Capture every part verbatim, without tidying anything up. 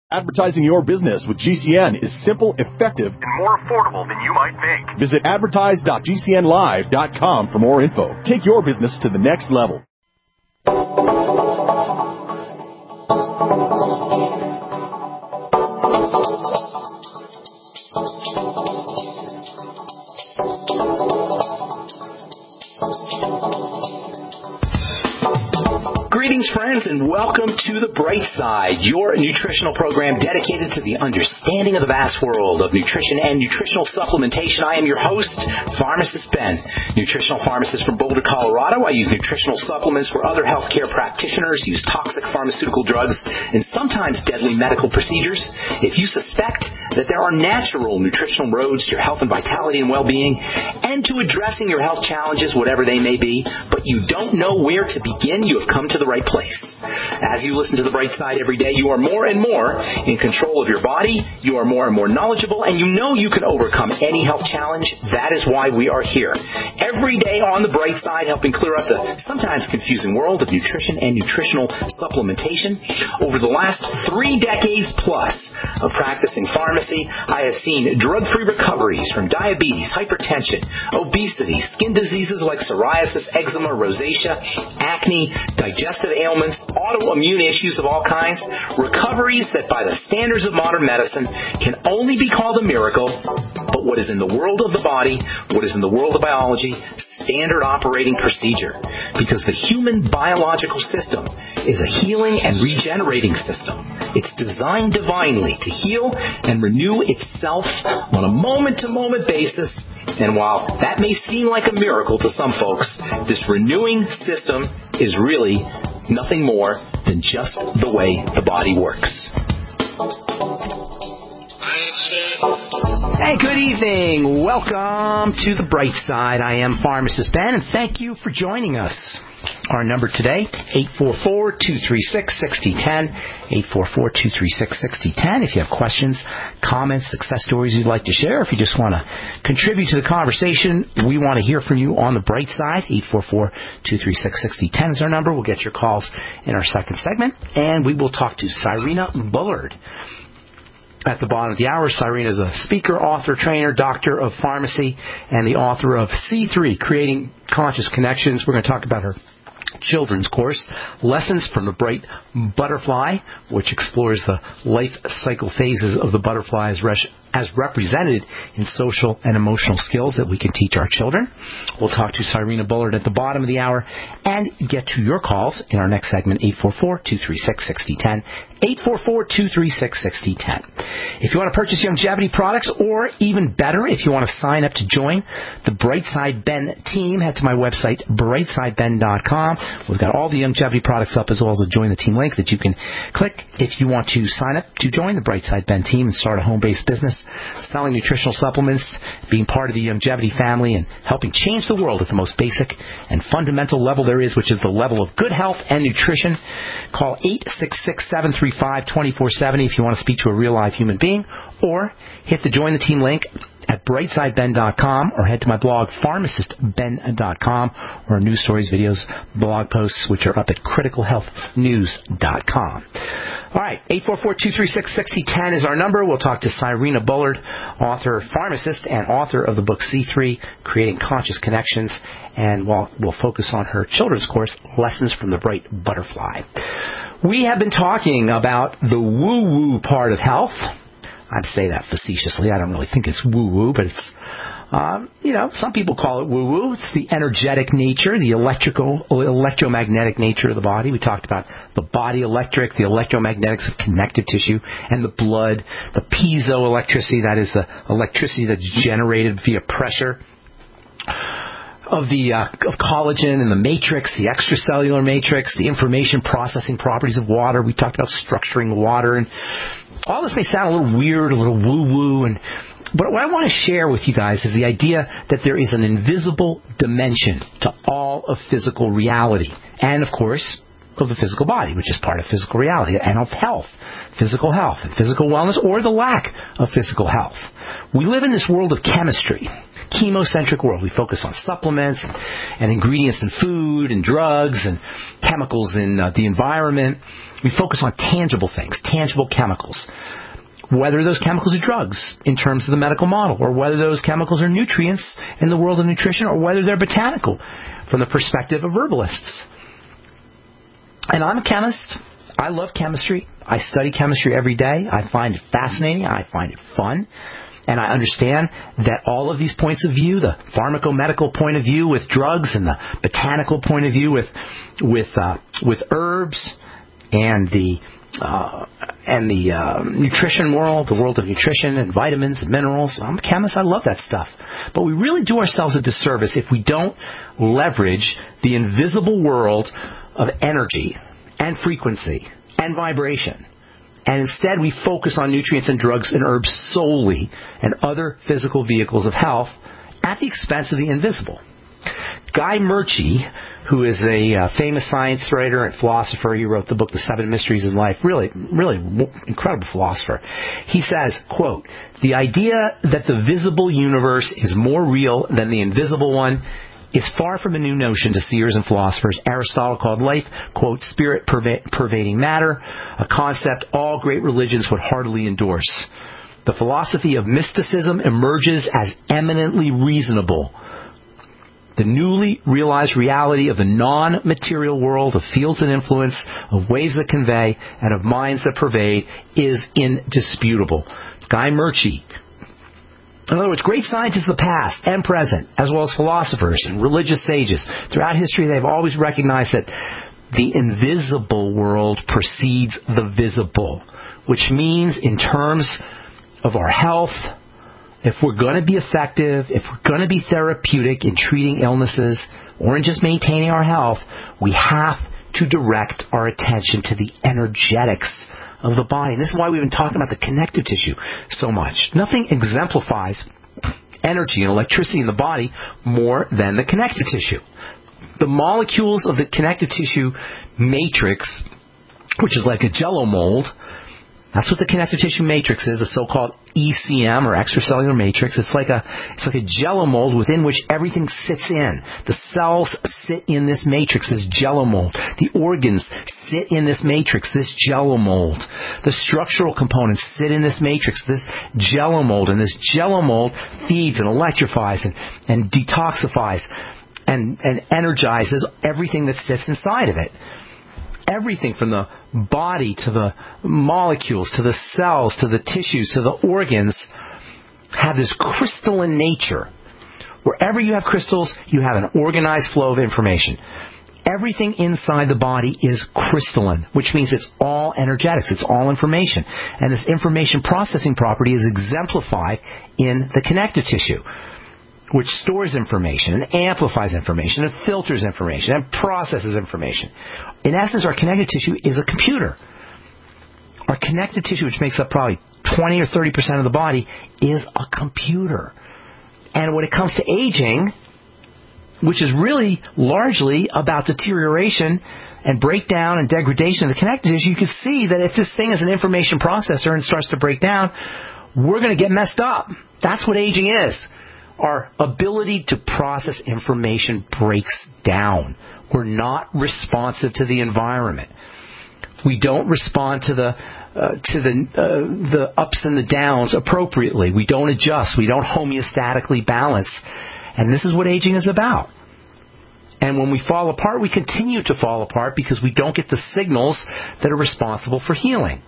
Advertising your business with G C N is simple, effective, and more affordable than you might think. Visit advertise dot g c n live dot com for more info. Take your business to the next level. Greetings, friends, and welcome to The Bright Side, your nutritional program dedicated to the understanding of the vast world of nutrition and nutritional supplementation. I am your host, Pharmacist Ben, nutritional pharmacist from Boulder, Colorado. I use nutritional supplements where other healthcare practitioners use toxic pharmaceutical drugs and sometimes deadly medical procedures. If you suspect that there are natural nutritional roads to your health and vitality and well-being and to addressing your health challenges, whatever they may be, but you don't know where to begin, you have come to the right place. As you listen to The Bright Side every day, you are more and more in control of your body, you are more and more knowledgeable, and you know you can overcome any health challenge. That is why we are here. Every day on The Bright Side, helping clear up the sometimes confusing world of nutrition and nutritional supplementation. Over the last three decades plus of practicing pharmacy, I have seen drug-free recoveries from diabetes, hypertension, obesity, skin diseases like psoriasis, eczema, rosacea, acne, digestive ailments, autoimmune issues of all kinds, recoveries that by the standards of modern medicine can only be called a miracle, but what is in the world of the body, what is in the world of biology, standard operating procedure, because the human biological system is a healing and regenerating system. It's designed divinely to heal and renew itself on a moment-to-moment basis. And while that may seem like a miracle to some folks, this renewing system is really nothing more than just the way the body works. Hey, good evening. Welcome to The Bright Side. I am Pharmacist Ben, and thank you for joining us. Our number today, eight four four, two three six, six zero one zero, eight four four, two three six, six zero one zero. If you have questions, comments, success stories you'd like to share, if you just want to contribute to the conversation, we want to hear from you on The Bright Side. eight four four, two three six, six zero one zero is our number. We'll get your calls in our second segment, and we will talk to Cyrena Bullard. At the bottom of the hour, Cyrena is a speaker, author, trainer, doctor of pharmacy, and the author of C three, Creating Conscious Connections. We're going to talk about her children's course, Lessons from the Bright Butterfly, which explores the life cycle phases of the butterfly as, res- as represented in social and emotional skills that we can teach our children. We'll talk to Cyrena Bullard at the bottom of the hour and get to your calls in our next segment, eight four four, two three six, six zero one zero, eight four four, two three six, six zero one zero. If you want to purchase Youngevity products, or even better, if you want to sign up to join the Brightside Ben team, head to my website, brightside ben dot com. We've got all the Youngevity products up, as well as a Join the Team link that you can click if you want to sign up to join the Brightside Ben team and start a home-based business selling nutritional supplements, being part of the Youngevity family, and helping change the world at the most basic and fundamental level there is, which is the level of good health and nutrition. Call eight six six, seven three five, two four seven zero if you want to speak to a real live human being, or hit the Join the Team link at brightside ben dot com, or head to my blog, pharmacist ben dot com, or news stories, videos, blog posts, which are up at critical health news dot com. All right, eight four four, two three six, six zero one zero is our number. We'll talk to Cyrena Bullard, author, pharmacist, and author of the book C three, Creating Conscious Connections, and we'll, we'll focus on her children's course, Lessons from the Bright Butterfly. We have been talking about the woo-woo part of health. I'd say that facetiously. I don't really think it's woo-woo, but it's, um, you know, some people call it woo-woo. It's the energetic nature, the electrical, electromagnetic nature of the body. We talked about the body electric, the electromagnetics of connective tissue, and the blood, the piezoelectricity, that is the electricity that's generated via pressure of the uh, of collagen and the matrix, the extracellular matrix, the information processing properties of water. We talked about structuring water, and all this may sound a little weird, a little woo-woo, and but what I want to share with you guys is the idea that there is an invisible dimension to all of physical reality, and of course of the physical body, which is part of physical reality, and of health, physical health, and physical wellness, or the lack of physical health. We live in this world of chemistry. chemocentric world. We focus on supplements and, and ingredients in food and drugs and chemicals in uh, the environment. We focus on tangible things, tangible chemicals. Whether those chemicals are drugs in terms of the medical model, or whether those chemicals are nutrients in the world of nutrition, or whether they're botanical from the perspective of herbalists. And I'm a chemist. I love chemistry. I study chemistry every day. I find it fascinating. I find it fun. And I understand that all of these points of view, the pharmacomedical point of view with drugs and the botanical point of view with with uh, with herbs and the uh, and the uh, nutrition world, the world of nutrition and vitamins and minerals. I'm a chemist. I love that stuff. But we really do ourselves a disservice if we don't leverage the invisible world of energy and frequency and vibration. And instead we focus on nutrients and drugs and herbs solely and other physical vehicles of health at the expense of the invisible. Guy Murchie, who is a uh, famous science writer and philosopher, he wrote the book The Seven Mysteries of Life, really, really incredible philosopher. He says, quote, "The idea that the visible universe is more real than the invisible one is far from a new notion to seers and philosophers. Aristotle called life, quote, spirit perva- pervading matter, a concept all great religions would heartily endorse. The philosophy of mysticism emerges as eminently reasonable. The newly realized reality of the non-material world, of fields and influence, of waves that convey, and of minds that pervade is indisputable." It's Guy Murchie. In other words, great scientists of the past and present, as well as philosophers and religious sages, throughout history they've always recognized that the invisible world precedes the visible, which means in terms of our health, if we're going to be effective, if we're going to be therapeutic in treating illnesses or in just maintaining our health, we have to direct our attention to the energetics of the body. And this is why we've been talking about the connective tissue so much. Nothing exemplifies energy and electricity in the body more than the connective tissue. The molecules of the connective tissue matrix, which is like a jello mold, that's what the connective tissue matrix is, the so-called E C M or extracellular matrix. It's like a it's like a jello mold within which everything sits in. The cells sit in this matrix, this jello mold. The organs sit in this matrix, this jello mold. The structural components sit in this matrix, this jello mold. And this jello mold feeds and electrifies and, and detoxifies and, and energizes everything that sits inside of it. Everything from the body to the molecules, to the cells, to the tissues, to the organs have this crystalline nature. Wherever you have crystals, you have an organized flow of information. Everything inside the body is crystalline, which means it's all energetics, it's all information. And this information processing property is exemplified in the connective tissue, which stores information and amplifies information and filters information and processes information. In essence, our connective tissue is a computer. Our connective tissue, which makes up probably twenty or thirty percent of the body, is a computer. And when it comes to aging, which is really largely about deterioration and breakdown and degradation of the connective tissue, you can see that if this thing is an information processor and starts to break down, we're going to get messed up. That's what aging is. Our ability to process information breaks down. We're not responsive to the environment. We don't respond to the uh, to the uh, the ups and the downs appropriately. We don't adjust. We don't homeostatically balance. And this is what aging is about. And when we fall apart, we continue to fall apart because we don't get the signals that are responsible for healing.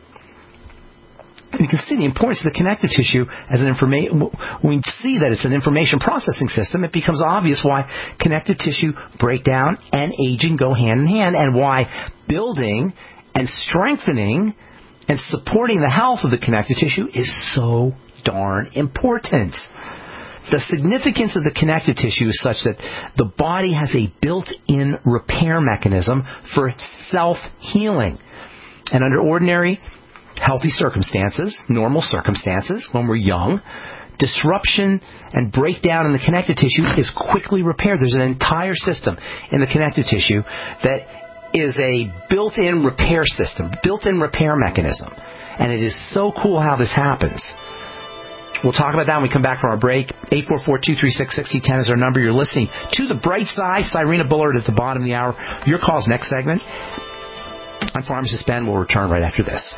You can see the importance of the connective tissue as an information. When we see that it's an information processing system, it becomes obvious why connective tissue breakdown and aging go hand in hand, and why building and strengthening and supporting the health of the connective tissue is so darn important. The significance of the connective tissue is such that the body has a built-in repair mechanism for self-healing. And under ordinary healthy circumstances, normal circumstances, when we're young, disruption and breakdown in the connective tissue is quickly repaired. There's an entire system in the connective tissue that is a built-in repair system, built-in repair mechanism. And it is so cool how this happens. We'll talk about that when we come back from our break. eight four four, two three six, six zero one zero is our number. You're listening to The Bright Side. Cyrena Bullard at the bottom of the hour. Your call's next segment. I'm Pharmacist Ben. We'll return right after this.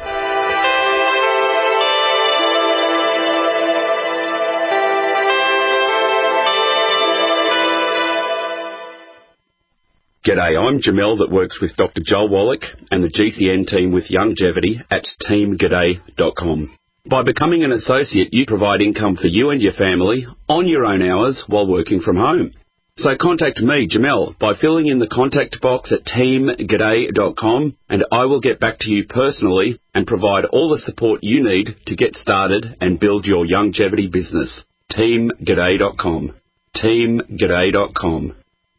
G'day, I'm Jamel that works with Doctor Joel Wallach and the G C N team with Longevity at team g'day dot com. By becoming an associate, you provide income for you and your family on your own hours while working from home. So contact me, Jamel, by filling in the contact box at team g'day dot com, and I will get back to you personally and provide all the support you need to get started and build your longevity business. team g'day dot com. team g'day dot com.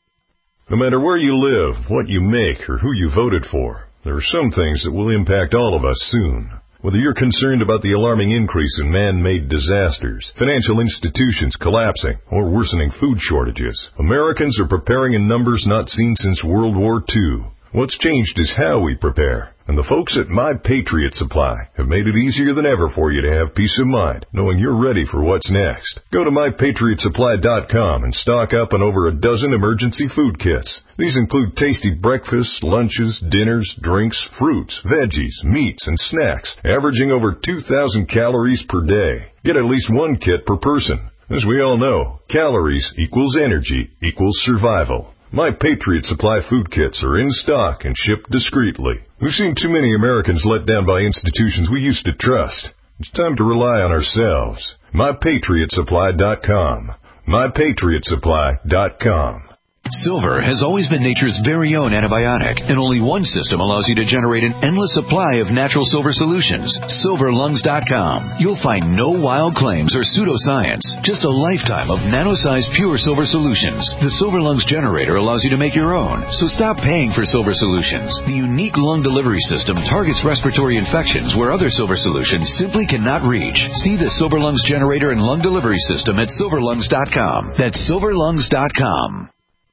No matter where you live, what you make, or who you voted for, there are some things that will impact all of us soon. Whether you're concerned about the alarming increase in man-made disasters, financial institutions collapsing, or worsening food shortages, Americans are preparing in numbers not seen since World War Two. What's changed is how we prepare. And the folks at My Patriot Supply have made it easier than ever for you to have peace of mind, knowing you're ready for what's next. Go to my patriot supply dot com and stock up on over a dozen emergency food kits. These include tasty breakfasts, lunches, dinners, drinks, fruits, veggies, meats, and snacks, averaging over two thousand calories per day. Get at least one kit per person. As we all know, calories equals energy equals survival. My Patriot Supply food kits are in stock and shipped discreetly. We've seen too many Americans let down by institutions we used to trust. It's time to rely on ourselves. my patriot supply dot com. my patriot supply dot com. Silver has always been nature's very own antibiotic, and only one system allows you to generate an endless supply of natural silver solutions. silver lungs dot com. You'll find no wild claims or pseudoscience, just a lifetime of nano-sized pure silver solutions. The Silver Lungs generator allows you to make your own, so stop paying for silver solutions. The unique lung delivery system targets respiratory infections where other silver solutions simply cannot reach. See the Silver Lungs generator and lung delivery system at silver lungs dot com. That's silver lungs dot com.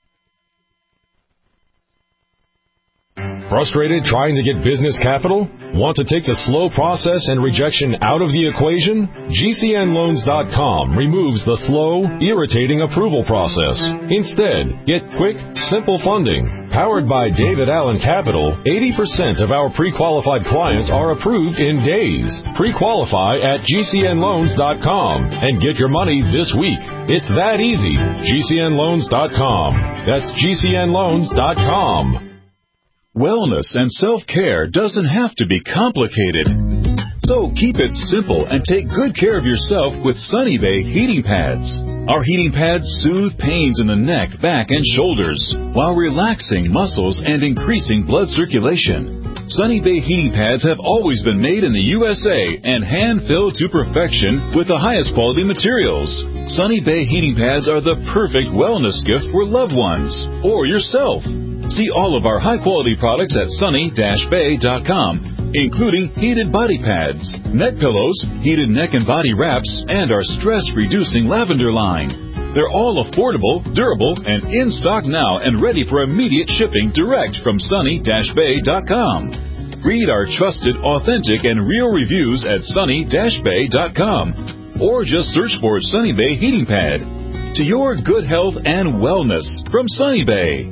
Frustrated trying to get business capital? Want to take the slow process and rejection out of the equation? G C N loans dot com removes the slow, irritating approval process. Instead, get quick, simple funding. Powered by David Allen Capital, eighty percent of our pre-qualified clients are approved in days. Pre-qualify at G C N loans dot com and get your money this week. It's that easy. G C N loans dot com. That's G C N loans dot com. Wellness and self-care doesn't have to be complicated. So keep it simple and take good care of yourself with Sunny Bay heating pads. Our heating pads soothe pains in the neck, back, and shoulders while relaxing muscles and increasing blood circulation. Sunny Bay heating pads have always been made in the U S A and hand-filled to perfection with the highest quality materials. Sunny Bay heating pads are the perfect wellness gift for loved ones or yourself. See all of our high-quality products at sunny dash bay dot com, including heated body pads, neck pillows, heated neck and body wraps, and our stress-reducing lavender line. They're all affordable, durable, and in stock now and ready for immediate shipping direct from sunny dash bay dot com. Read our trusted, authentic, and real reviews at sunny dash bay dot com, or just search for Sunny Bay Heating Pad. To your good health and wellness from Sunny Bay.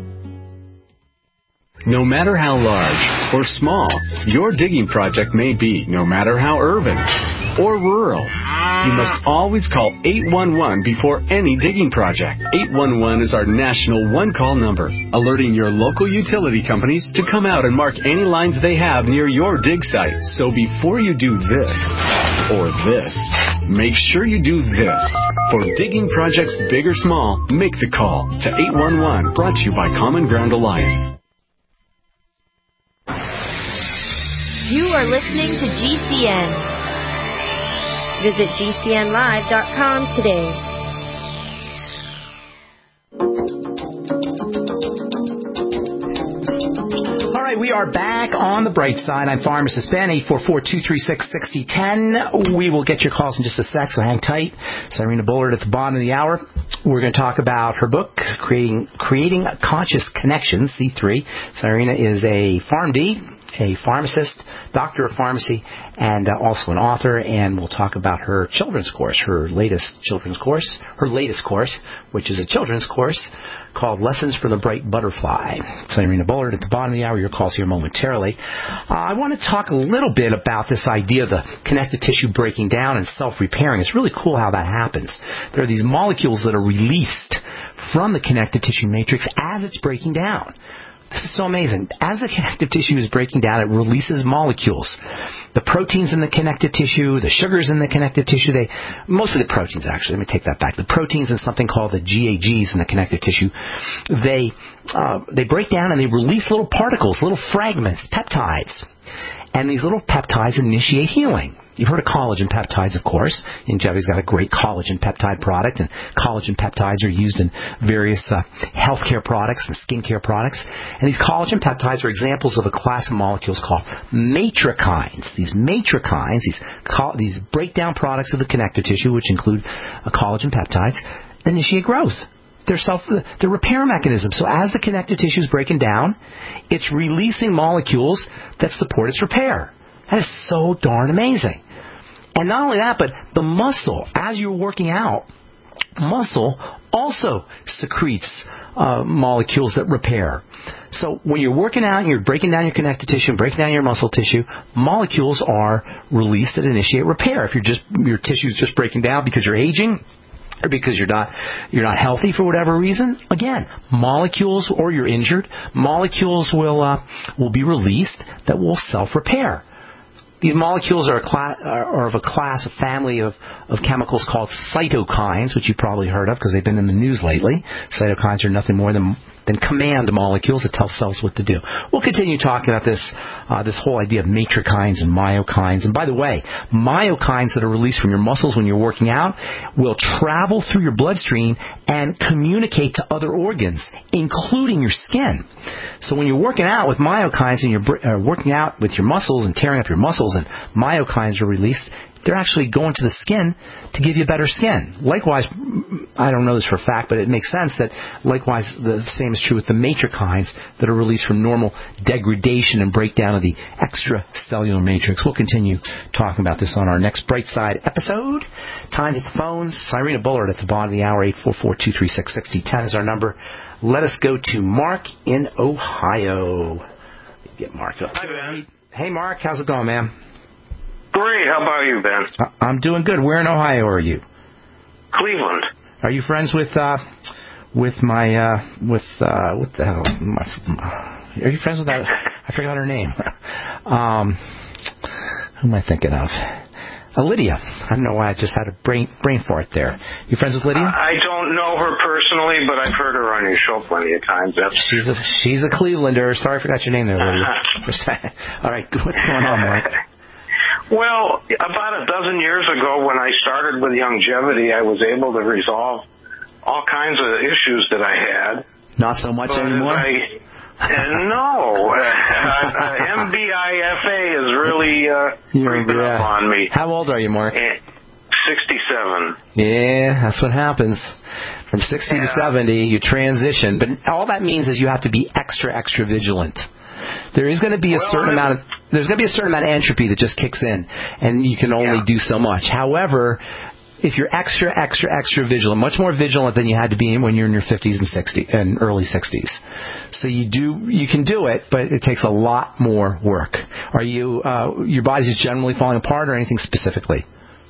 No matter how large or small your digging project may be, no matter how urban or rural, you must always call eight one one before any digging project. eight one one is our national one-call number, alerting your local utility companies to come out and mark any lines they have near your dig site. So before you do this or this, make sure you do this. For digging projects big or small, make the call to eight one one, brought to you by Common Ground Alliance. You are listening to G C N. Visit G C N live dot com today. All right, we are back on the bright side. I'm Pharmacist Ben, eight four four, two three six, six zero one zero. We will get your calls in just a sec, so hang tight. Cyrena Bullard at the bottom of the hour. We're going to talk about her book, Creating Creating Conscious Connections, C three. Cyrena is a PharmD, a pharmacist, doctor of pharmacy, and uh, also an author, and we'll talk about her children's course, her latest children's course, her latest course, which is a children's course called Lessons for the Bright Butterfly. It's Irina Bullard at the bottom of the hour. Your call's here momentarily. Uh, I want to talk a little bit about this idea of the connective tissue breaking down and self-repairing. It's really cool how that happens. There are these molecules that are released from the connective tissue matrix as it's breaking down. This is so amazing. As the connective tissue is breaking down, it releases molecules. The proteins in the connective tissue, the sugars in the connective tissue, they, most of the proteins actually, let me take that back. The proteins in something called the G A Gs in the connective tissue, they, uh, they break down and they release little particles, little fragments, peptides. And these little peptides initiate healing. You've heard of collagen peptides, of course. Ingevity's got a great collagen peptide product, and collagen peptides are used in various uh, healthcare products and skincare products. And these collagen peptides are examples of a class of molecules called matrikines. These matrikines, these, co- these breakdown products of the connective tissue, which include uh, collagen peptides, initiate growth. They're self, they're repair mechanisms. So as the connective tissue is breaking down, it's releasing molecules that support its repair. That is so darn amazing. And not only that, but the muscle, as you're working out, muscle also secretes uh, molecules that repair. So when you're working out and you're breaking down your connective tissue and breaking down your muscle tissue, molecules are released that initiate repair. If you're just your tissue is just breaking down because you're aging, or because you're not you're not healthy for whatever reason, again, molecules, or you're injured, molecules will uh, will be released that will self-repair. These molecules are, a cla- are of a class, a family of, of chemicals called cytokines, which you've probably heard of because they've been in the news lately. Cytokines are nothing more than than command molecules that tell cells what to do. We'll continue talking about this uh, this whole idea of matrikines and myokines. And by the way, myokines that are released from your muscles when you're working out will travel through your bloodstream and communicate to other organs, including your skin. So when you're working out with myokines and you're uh, working out with your muscles and tearing up your muscles and myokines are released, they're actually going to the skin to give you better skin. Likewise, I don't know this for a fact, but it makes sense that likewise the same is true with the matrikines that are released from normal degradation and breakdown of the extracellular matrix. We'll continue talking about this on our next Bright Side episode. Time to hit the phones. Irina Bullard at the bottom of the hour. eight four four, two three six, six zero one zero is our number. Let us go to Mark in Ohio. Get Mark up. Hi, Ben. Hey, Mark. How's it going, man? Great. How about you, Ben? I'm doing good. Where in Ohio are you? Cleveland. Are you friends with uh, with my uh, with uh, what the hell? My, my, are you friends with that? I forgot her name. Um, who am I thinking of? Uh, Lydia. I don't know why I just had a brain brain fart there. You friends with Lydia? I don't know her personally, but I've heard her on your show plenty of times. That's... She's a she's a Clevelander. Sorry, I forgot your name there, Lydia. All right, what's going on, Mark? Well, about a dozen years ago when I started with Youngevity, I was able to resolve all kinds of issues that I had. Not so much but anymore? I, uh, no. Uh, uh, M B I F A is really uh, creeping yeah. up on me. How old are you, Mark? sixty-seven. Yeah, that's what happens. From sixty yeah. to seventy, you transition. But all that means is you have to be extra, extra vigilant. There is going to be a well, certain I'm, amount of there's going to be a certain amount of entropy that just kicks in, and you can only yeah. do so much. However, if you're extra, extra, extra vigilant, much more vigilant than you had to be when you're in your fifties and sixties and early sixties, so you do you can do it, but it takes a lot more work. Are you uh, your body's just generally falling apart, or anything specifically?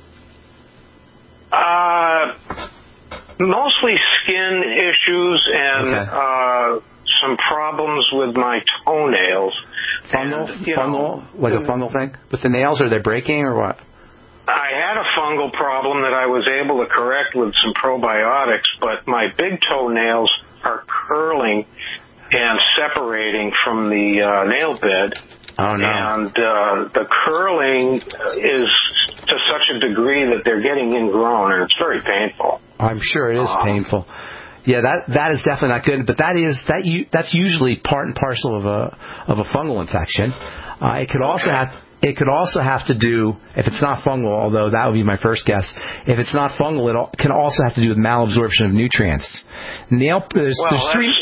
Uh, mostly skin issues and. Okay. Uh, some problems with my toenails. Fungal? And, you fungal? know, like a fungal thing? With the nails, are they breaking or what? I had a fungal problem that I was able to correct with some probiotics, but my big toenails are curling and separating from the uh, nail bed. Oh, no. And uh, the curling is to such a degree that they're getting ingrown, and it's very painful. I'm sure it is uh, painful. Yeah, that that is definitely not good. But that is that you that's usually part and parcel of a of a fungal infection. Uh, it could also have it could also have to do, if it's not fungal, although that would be my first guess. If it's not fungal, it can also have to do with malabsorption of nutrients. Nail there's, well, there's three.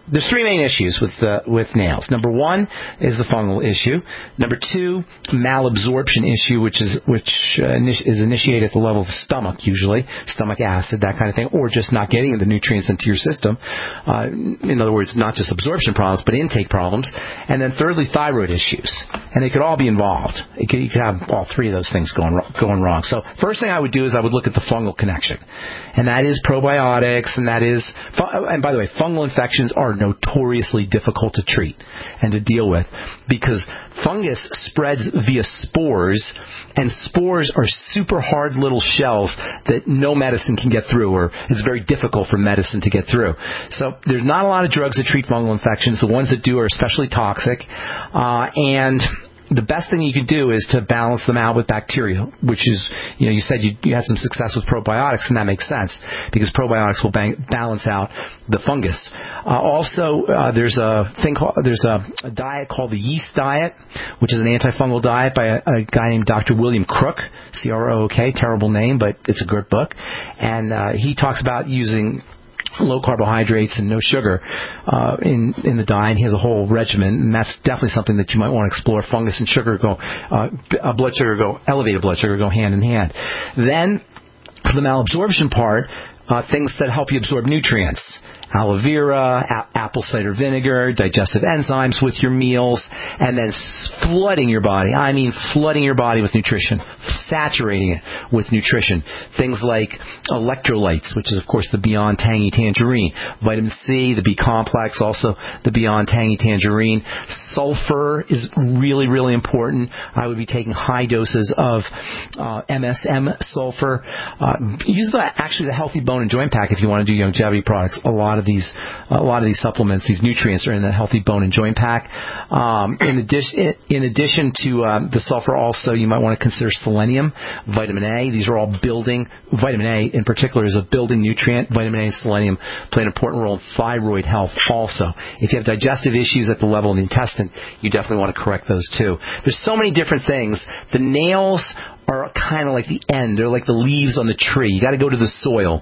there's three main issues with uh, with nails. Number one is the fungal issue. Number two, malabsorption issue, which is which uh, is initiated at the level of the stomach, usually stomach acid, that kind of thing, or just not getting the nutrients into your system. Uh, in other words, not just absorption problems, but intake problems. And then thirdly, thyroid issues, and they could all be involved. It could, you could have all three of those things going going wrong. So first thing I would do is I would look at the fungal connection, and that is probiotics, and that is, and by the way, fungal infections are notoriously difficult to treat and to deal with because fungus spreads via spores, and spores are super hard little shells that no medicine can get through, or it's very difficult for medicine to get through. So there's not a lot of drugs that treat fungal infections. The ones that do are especially toxic, uh, and the best thing you can do is to balance them out with bacteria, which is, you know, you said you, you had some success with probiotics, and that makes sense because probiotics will bang, balance out the fungus. Uh, also, uh, there's a thing called there's a, a diet called the yeast diet, which is an antifungal diet by a, a guy named Doctor William Crook, C R O O K, terrible name, but it's a good book, and uh, he talks about using low carbohydrates and no sugar uh, in in the diet. He has a whole regimen, and that's definitely something that you might want to explore. Fungus and sugar go, uh, blood sugar go, elevated blood sugar go hand in hand. Then, for the malabsorption part, uh, things that help you absorb nutrients. Aloe vera, a- apple cider vinegar, digestive enzymes with your meals, and then flooding your body. I mean flooding your body with nutrition, saturating it with nutrition. Things like electrolytes, which is, of course, the Beyond Tangy Tangerine. Vitamin C, the B complex, also the Beyond Tangy Tangerine. Sulfur is really, really important. I would be taking high doses of uh, M S M sulfur. Uh, use the, actually the Healthy Bone and Joint Pack if you want to do longevity products. A lot of these, a lot of these supplements, these nutrients are in the Healthy Bone and Joint Pack. Um, in addition, in addition to uh, the sulfur, also you might want to consider selenium, vitamin A. These are all building. Vitamin A, in particular, is a building nutrient. Vitamin A and selenium play an important role in thyroid health. Also, if you have digestive issues at the level of the intestine, you definitely want to correct those too. There's so many different things. The nails are kind of like the end. They're like the leaves on the tree. You got to go to the soil.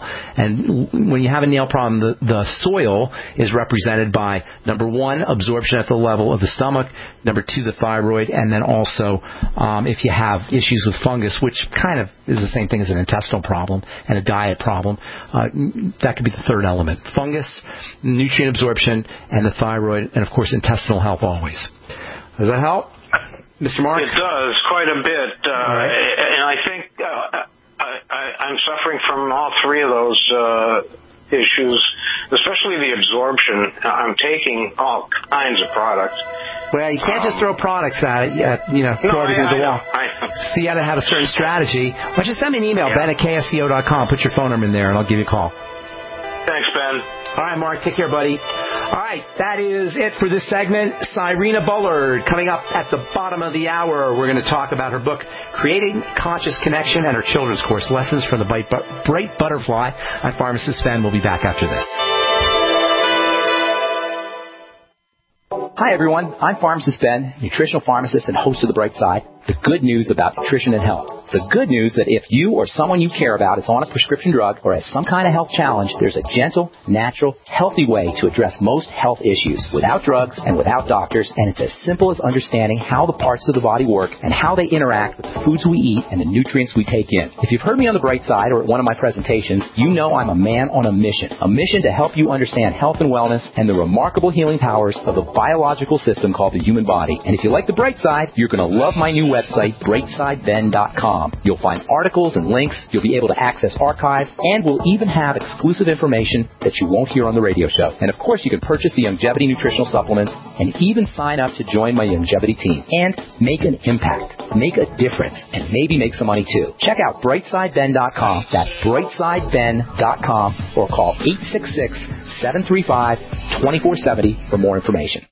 And when you have a nail problem, the, the soil is represented by, number one, absorption at the level of the stomach, number two, the thyroid, and then also um, if you have issues with fungus, which kind of is the same thing as an intestinal problem and a diet problem, uh, that could be the third element. Fungus, nutrient absorption, and the thyroid, and of course intestinal health always. Does that help? Mister Mark? It does, quite a bit. Uh, right. And I think uh, I, I, I'm suffering from all three of those uh, issues, especially the absorption. I'm taking all kinds of products. Well, you can't um, just throw products at it, uh, you know, throw no, everything I, at the I wall. know, I know. So you got to have a certain strategy. Why don't you send me an email, yeah. Ben at K S C O dot com. Put your phone number in there, and I'll give you a call. Thanks, Ben. All right, Mark. Take care, buddy. All right, that is it for this segment. Cyrena Bullard coming up at the bottom of the hour. We're going to talk about her book, Creating Conscious Connection, and her children's course, Lessons from the Bright Butterfly. I'm Pharmacist Ben. We'll be back after this. Hi, everyone. I'm Pharmacist Ben, nutritional pharmacist and host of The Bright Side. The good news about nutrition and health. The good news that if you or someone you care about is on a prescription drug or has some kind of health challenge, there's a gentle, natural, healthy way to address most health issues without drugs and without doctors, and it's as simple as understanding how the parts of the body work and how they interact with the foods we eat and the nutrients we take in. If you've heard me on The Bright Side or at one of my presentations, you know I'm a man on a mission, a mission to help you understand health and wellness and the remarkable healing powers of the biological system called the human body. And if you like The Bright Side, you're going to love my new website, bright side ben dot com. You'll find articles and links, you'll be able to access archives, and we'll even have exclusive information that you won't hear on the radio show. And of course, you can purchase the Longevity Nutritional Supplements and even sign up to join my Longevity team and make an impact, make a difference, and maybe make some money too. Check out bright side ben dot com. That's bright side ben dot com, or call eight six six, seven three five, two four seven zero for more information.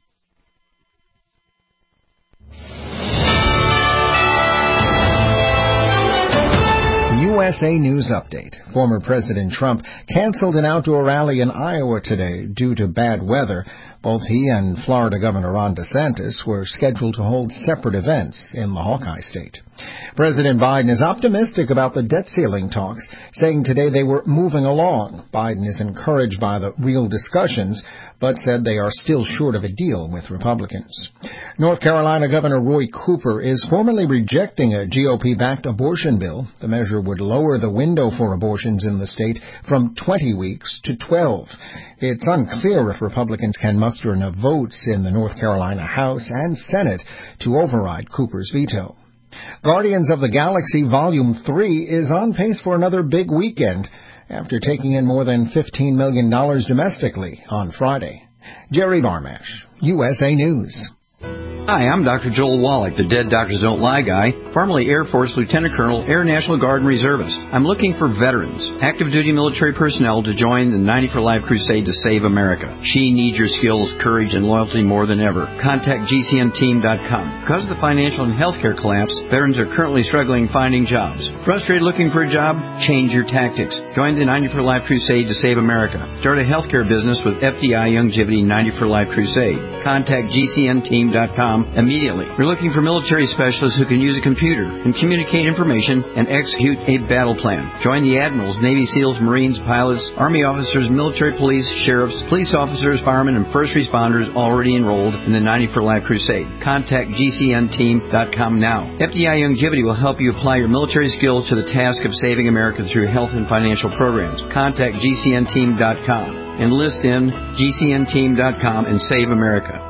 U S A News Update. Former President Trump canceled an outdoor rally in Iowa today due to bad weather, Both he and Florida Governor Ron DeSantis were scheduled to hold separate events in the Hawkeye state. President Biden is optimistic about the debt ceiling talks, saying today they were moving along. Biden is encouraged by the real discussions, but said they are still short of a deal with Republicans. North Carolina Governor Roy Cooper is formally rejecting a G O P-backed abortion bill. The measure would lower the window for abortions in the state from twenty weeks to twelve. It's unclear if Republicans can muster enough votes in the North Carolina House and Senate to override Cooper's veto. Guardians of the Galaxy Volume three is on pace for another big weekend after taking in more than fifteen million dollars domestically on Friday. Jerry Barmash, U S A News. Hi, I'm Doctor Joel Wallach, the Dead Doctors Don't Lie guy, formerly Air Force Lieutenant Colonel, Air National Guard and Reservist. I'm looking for veterans, active duty military personnel to join the ninety for Life crusade to save America. She needs your skills, courage, and loyalty more than ever. Contact G C N team dot com. Because of the financial and healthcare collapse, veterans are currently struggling finding jobs. Frustrated looking for a job? Change your tactics. Join the ninety for Life crusade to save America. Start a healthcare business with F D I Youngevity ninety for Life crusade. Contact G C N team dot com immediately. We're looking for military specialists who can use a computer and communicate information and execute a battle plan. Join the admirals, Navy SEALs, Marines, pilots, Army officers, military police, sheriffs, police officers, firemen, and first responders already enrolled in the ninety for Life crusade. Contact G C N team dot com now. F D I Youngevity will help you apply your military skills to the task of saving America through health and financial programs. Contact G C N team dot com. Enlist in G C N team dot com and save America.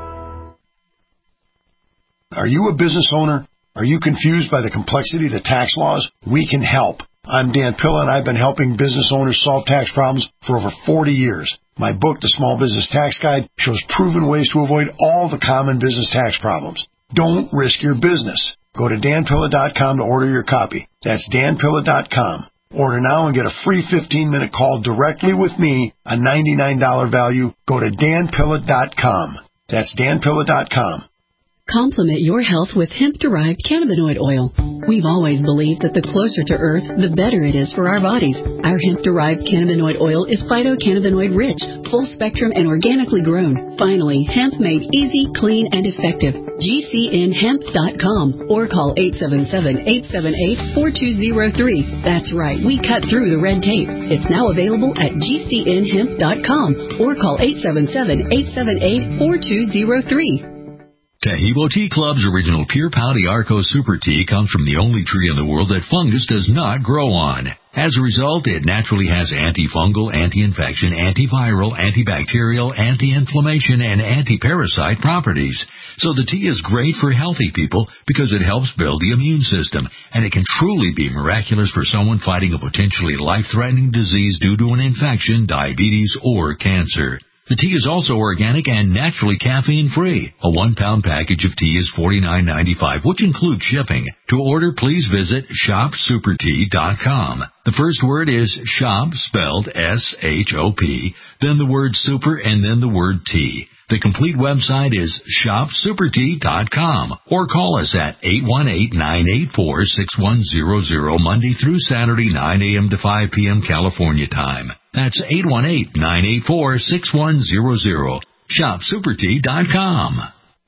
Are you a business owner? Are you confused by the complexity of the tax laws? We can help. I'm Dan Pilla, and I've been helping business owners solve tax problems for over forty years. My book, The Small Business Tax Guide, shows proven ways to avoid all the common business tax problems. Don't risk your business. Go to Dan Pilla dot com to order your copy. That's Dan Pilla dot com. Order now and get a free fifteen minute call directly with me, a ninety-nine dollars value. Go to Dan Pilla dot com. That's Dan Pilla dot com. Complement your health with hemp-derived cannabinoid oil. We've always believed that the closer to Earth, the better it is for our bodies. Our hemp-derived cannabinoid oil is phytocannabinoid-rich, full-spectrum, and organically grown. Finally, hemp made easy, clean, and effective. G C N hemp dot com or call eight seven seven, eight seven eight, four two zero three. That's right, we cut through the red tape. It's now available at G C N hemp dot com or call eight seven seven, eight seven eight, four two zero three. Taheebo Tea Club's original Pure Pouty Arco Super Tea comes from the only tree in the world that fungus does not grow on. As a result, it naturally has antifungal, anti-infection, antiviral, antibacterial, anti-inflammation, and anti-parasite properties. So the tea is great for healthy people because it helps build the immune system, and it can truly be miraculous for someone fighting a potentially life-threatening disease due to an infection, diabetes, or cancer. The tea is also organic and naturally caffeine-free. A one-pound package of tea is forty-nine ninety-five, which includes shipping. To order, please visit shop super tea dot com. The first word is shop, spelled S H O P, then the word super, and then the word tea. The complete website is shop super tea dot com or call us at eight one eight, nine eight four, six one zero zero Monday through Saturday, nine a.m. to five p.m. California time. That's eight one eight, nine eight four, six one zero zero. shop super tea dot com.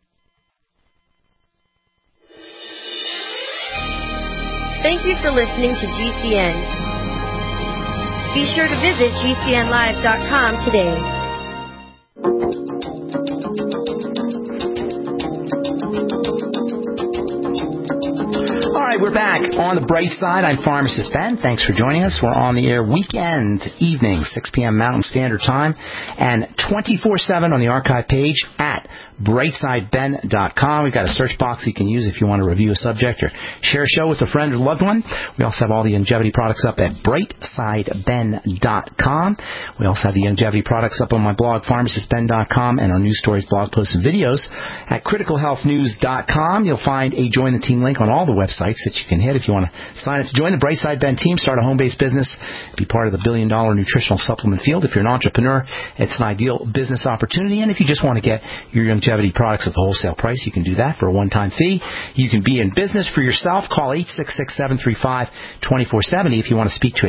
Thank you for listening to G C N. Be sure to visit G C N live dot com today. All right, we're back on the bright side. I'm Pharmacist Ben. Thanks for joining us. We're on the air weekend evening, six p.m. Mountain Standard Time, and twenty-four seven on the archive page at brightside ben dot com. We've got a search box you can use if you want to review a subject or share a show with a friend or loved one. We also have all the Youngevity products up at brightside ben dot com. We also have the Youngevity products up on my blog, pharmacist ben dot com, and our news stories, blog posts, and videos at critical health news dot com. You'll find a Join the Team link on all the websites that you can hit if you want to sign up to join the Brightside Ben team, start a home-based business, be part of the billion-dollar nutritional supplement field. If you're an entrepreneur, it's an ideal business opportunity. And if you just want to get your Youngevity products at the wholesale price, you can do that for a one-time fee. You can be in business for yourself. Call eight six six, seven three five, two four seven zero if you want to speak to a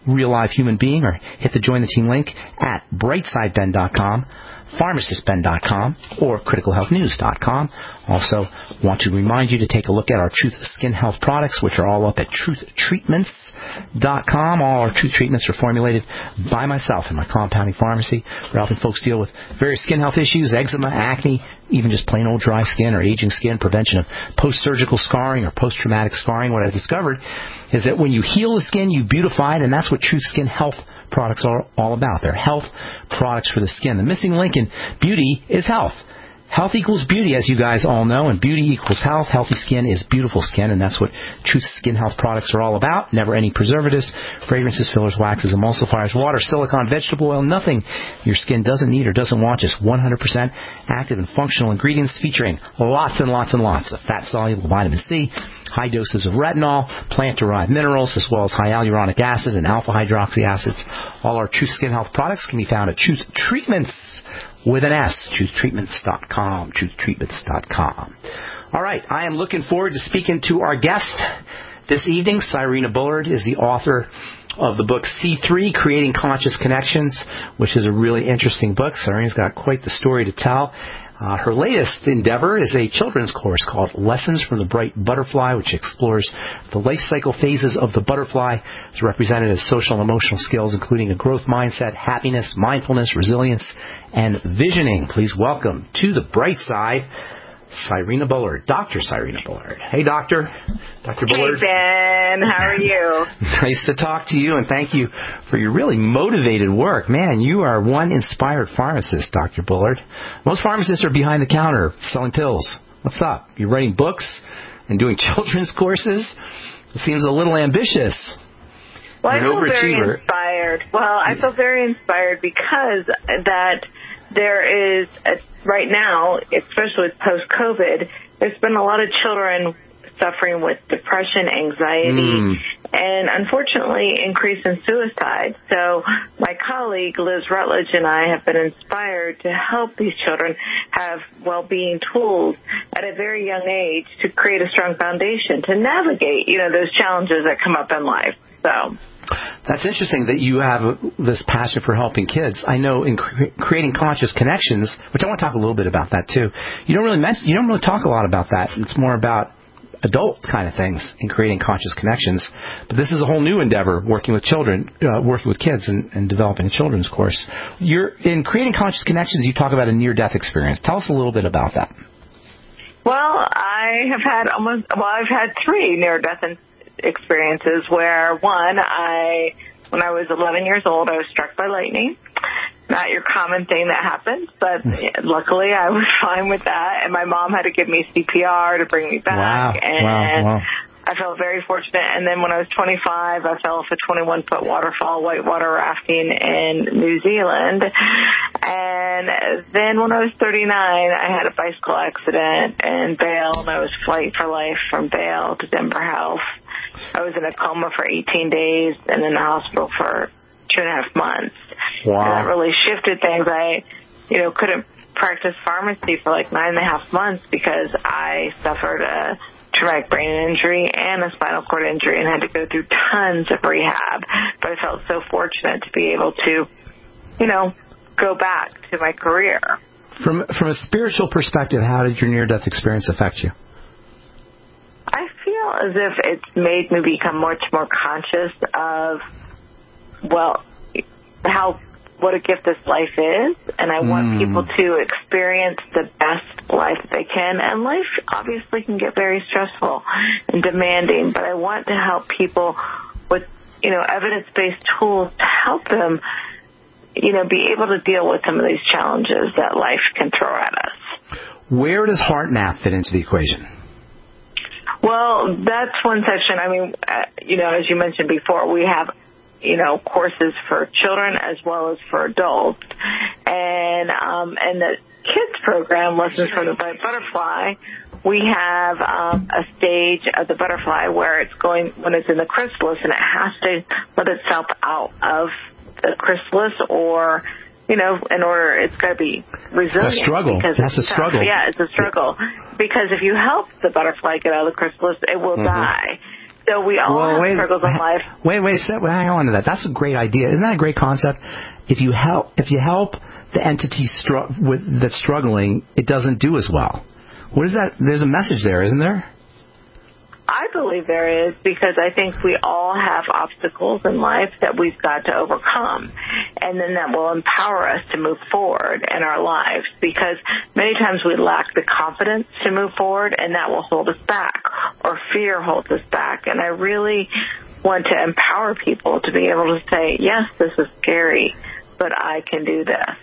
real live human being, or hit the Join the Team link at brightside ben dot com, pharmacist ben dot com, or critical health news dot com. Also, want to remind you to take a look at our Truth Skin Health products, which are all up at truth treatments dot com. All our Truth treatments are formulated by myself in my compounding pharmacy. We're helping folks deal with various skin health issues, eczema, acne, even just plain old dry skin or aging skin, prevention of post-surgical scarring or post-traumatic scarring. What I've discovered is that when you heal the skin, you beautify it, and that's what Truth Skin Health products are all about. They're health products for the skin. The missing link in beauty is health. Health equals beauty, as you guys all know, and beauty equals health. Healthy skin is beautiful skin, and that's what Truth Skin Health products are all about. Never any preservatives, fragrances, fillers, waxes, emulsifiers, water, silicone, vegetable oil, nothing your skin doesn't need or doesn't want. Just one hundred percent active and functional ingredients featuring lots and lots and lots of fat-soluble vitamin C, high doses of retinol, plant-derived minerals, as well as high hyaluronic acid and alpha-hydroxy acids. All our Truth Skin Health products can be found at Truth Treatments with an S, truth treatments dot com, truth treatments dot com. All right, I am looking forward to speaking to our guest this evening. Cyrena Bullard is the author of the book C three, Creating Conscious Connections, which is a really interesting book. Cyrena's got quite the story to tell. Uh, her latest endeavor is a children's course called Lessons from the Bright Butterfly, which explores the life cycle phases of the butterfly. It's represented as social and emotional skills, including a growth mindset, happiness, mindfulness, resilience, and visioning. Please welcome to the bright side, Cyrena Bullard, Doctor Cyrena Bullard. Hey, Doctor. Doctor Bullard. Hey, Ben. How are you? Nice to talk to you, and thank you for your really motivated work. Man, you are one inspired pharmacist, Doctor Bullard. Most pharmacists are behind the counter selling pills. What's up? You're writing books and doing children's courses? It seems a little ambitious. Well, I You're feel very inspired. Well, I feel very inspired because that there is, a, right now, especially with post-COVID, there's been a lot of children suffering with depression, anxiety, mm. and unfortunately increase in suicide. So my colleague Liz Rutledge and I have been inspired to help these children have well-being tools at a very young age to create a strong foundation to navigate, you know, those challenges that come up in life. So that's interesting that you have this passion for helping kids. I know in cre- creating conscious connections, which I want to talk a little bit about that too. You don't really mention, you don't really talk a lot about that. It's more about adult kind of things in creating conscious connections. But this is a whole new endeavor, working with children, uh, working with kids, and, and developing a children's course. You're in creating conscious connections. You talk about a near-death experience. Tell us a little bit about that. Well, I have had almost. Well, I've had three near-death experiences where one, I, when I was eleven years old, I was struck by lightning. Not your common thing that happens, but luckily I was fine with that. And my mom had to give me C P R to bring me back. Wow. And wow. Wow. I felt very fortunate. And then when I was twenty-five, I fell off a twenty-one foot waterfall, whitewater rafting in New Zealand. And then when I was thirty-nine, I had a bicycle accident in Vail, and I was flight for life from Vail to Denver Health. I was in a coma for eighteen days and in the hospital for two and a half months. Wow. And that really shifted things. I, you know, couldn't practice pharmacy for like nine and a half months because I suffered a traumatic brain injury and a spinal cord injury and had to go through tons of rehab. But I felt so fortunate to be able to, you know, go back to my career. From from a spiritual perspective, how did your near-death experience affect you? I feel as if it's made me become much more conscious of, well, how what a gift this life is, and I want Mm. people to experience the best life that they can. And life obviously can get very stressful and demanding, but I want to help people with, you know, evidence-based tools to help them, you know, be able to deal with some of these challenges that life can throw at us. Where does HeartMath fit into the equation? Well, that's one section. I mean, uh, you know, as you mentioned before, we have, you know, courses for children as well as for adults. And um, and the kids program, Lessons from the Bright Butterfly, we have um, a stage of the butterfly where it's going, when it's in the chrysalis, and it has to let itself out of the chrysalis, or, you know, in order, it's got to be resilient. It's a struggle. Because That's it's a struggle. Tough. Yeah, it's a struggle. Because if you help the butterfly get out of the chrysalis, it will mm-hmm. die. So we all well, have wait, struggles in life. Wait, wait, wait, wait, hang on to that. That's a great idea. Isn't that a great concept? If you help, if you help the entity str- with, that's struggling, it doesn't do as well. What is that? There's a message there, isn't there? I believe there is, because I think we all have obstacles in life that we've got to overcome, and then that will empower us to move forward in our lives, because many times we lack the confidence to move forward, and that will hold us back, or fear holds us back. And I really want to empower people to be able to say, yes, this is scary, but I can do this.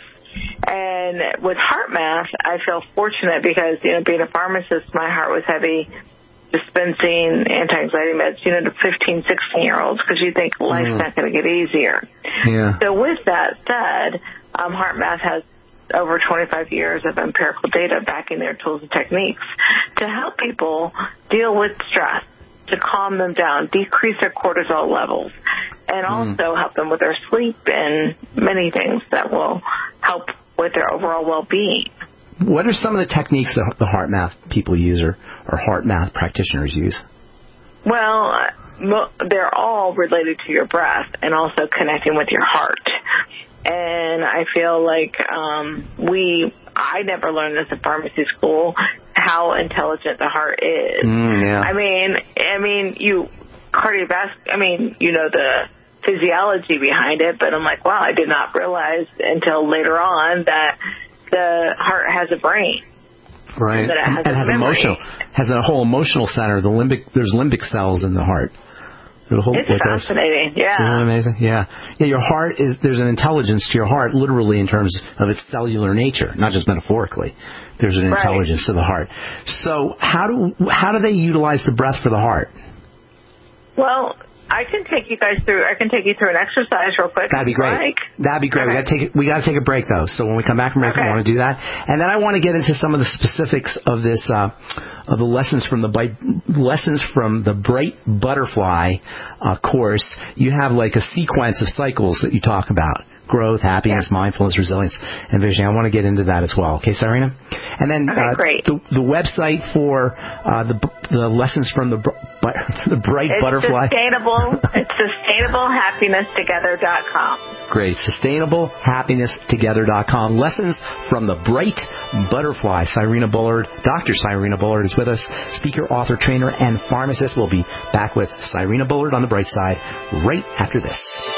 And with HeartMath, I feel fortunate because, you know, being a pharmacist, my heart was heavy dispensing anti-anxiety meds, you know, to fifteen, sixteen-year-olds, because you think life's mm. not going to get easier. Yeah. So with that said, um, HeartMath has over twenty-five years of empirical data backing their tools and techniques to help people deal with stress, to calm them down, decrease their cortisol levels, and also mm. help them with their sleep and many things that will help with their overall well-being. What are some of the techniques that the HeartMath people use, or, or HeartMath practitioners use? Well, they're all related to your breath and also connecting with your heart. And I feel like um, we, I never learned this in pharmacy school, how intelligent the heart is. Mm, yeah. I mean, I mean, you cardiovascular, I mean, you know, the physiology behind it, but I'm like, wow, I did not realize until later on that the heart has a brain. Right. That it has and a has memory. emotional, has a whole emotional center. The limbic, there's limbic cells in the heart. Whole, it's fascinating, yeah. Isn't that amazing? Yeah. Yeah, your heart is, there's an intelligence to your heart, literally in terms of its cellular nature, not just metaphorically. There's an right. intelligence to the heart. So how do, how do they utilize the breath for the heart? Well, I can take you guys through. I can take you through an exercise real quick. That'd be great. Like. That'd be great. Okay. We got to take we got to take a break though. So when we come back from break, okay. we want to do that, and then I want to get into some of the specifics of this, uh, of the lessons from the bright, lessons from the Bright Butterfly uh, course. You have like a sequence of cycles that you talk about. Growth, happiness, yeah. mindfulness, resilience, and vision. I want to get into that as well. Okay, Cyrena? And then okay, uh, great. The, the website for uh, the the lessons from the the Bright it's Butterfly. Sustainable, it's sustainable happiness together dot com. Great. sustainable happiness together dot com. Lessons from the Bright Butterfly. Cyrena Bullard, Doctor Cyrena Bullard is with us. Speaker, author, trainer, and pharmacist. We'll be back with Cyrena Bullard on the Bright Side right after this.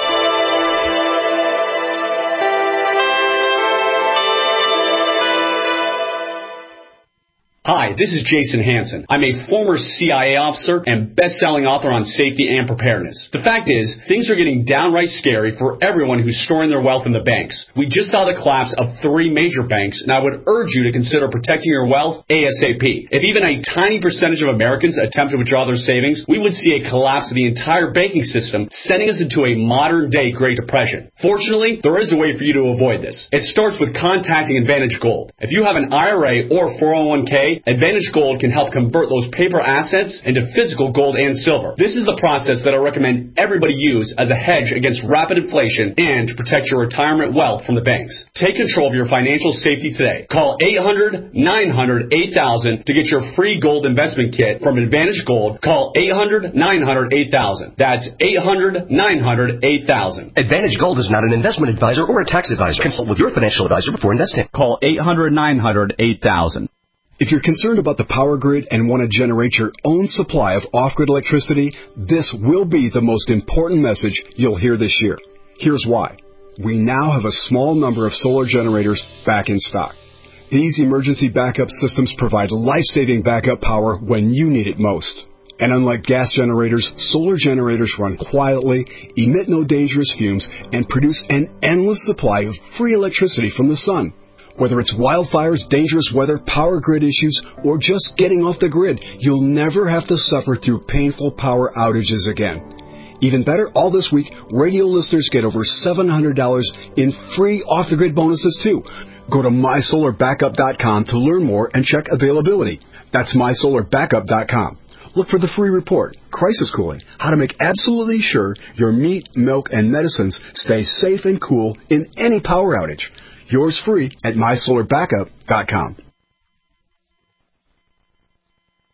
Hi, this is Jason Hansen. I'm a former C I A officer and best-selling author on safety and preparedness. The fact is, things are getting downright scary for everyone who's storing their wealth in the banks. We just saw the collapse of three major banks, and I would urge you to consider protecting your wealth ASAP. If even a tiny percentage of Americans attempt to withdraw their savings, we would see a collapse of the entire banking system, sending us into a modern-day Great Depression. Fortunately, there is a way for you to avoid this. It starts with contacting Advantage Gold. If you have an I R A or four oh one k, Advantage Gold can help convert those paper assets into physical gold and silver. This is the process that I recommend everybody use as a hedge against rapid inflation and to protect your retirement wealth from the banks. Take control of your financial safety today. Call eight hundred, nine hundred, eight thousand to get your free gold investment kit from Advantage Gold. Call eight hundred, nine hundred, eight thousand. That's eight hundred, nine hundred, eight thousand. Advantage Gold is not an investment advisor or a tax advisor. Consult with your financial advisor before investing. Call eight hundred, nine hundred, eight thousand. If you're concerned about the power grid and want to generate your own supply of off-grid electricity, this will be the most important message you'll hear this year. Here's why. We now have a small number of solar generators back in stock. These emergency backup systems provide life-saving backup power when you need it most. And unlike gas generators, solar generators run quietly, emit no dangerous fumes, and produce an endless supply of free electricity from the sun. Whether it's wildfires, dangerous weather, power grid issues, or just getting off the grid, you'll never have to suffer through painful power outages again. Even better, all this week, radio listeners get over seven hundred dollars in free off-the-grid bonuses, too. Go to my solar backup dot com to learn more and check availability. That's my solar backup dot com. Look for the free report, Crisis Cooling, how to make absolutely sure your meat, milk, and medicines stay safe and cool in any power outage. Yours free at my solar backup dot com.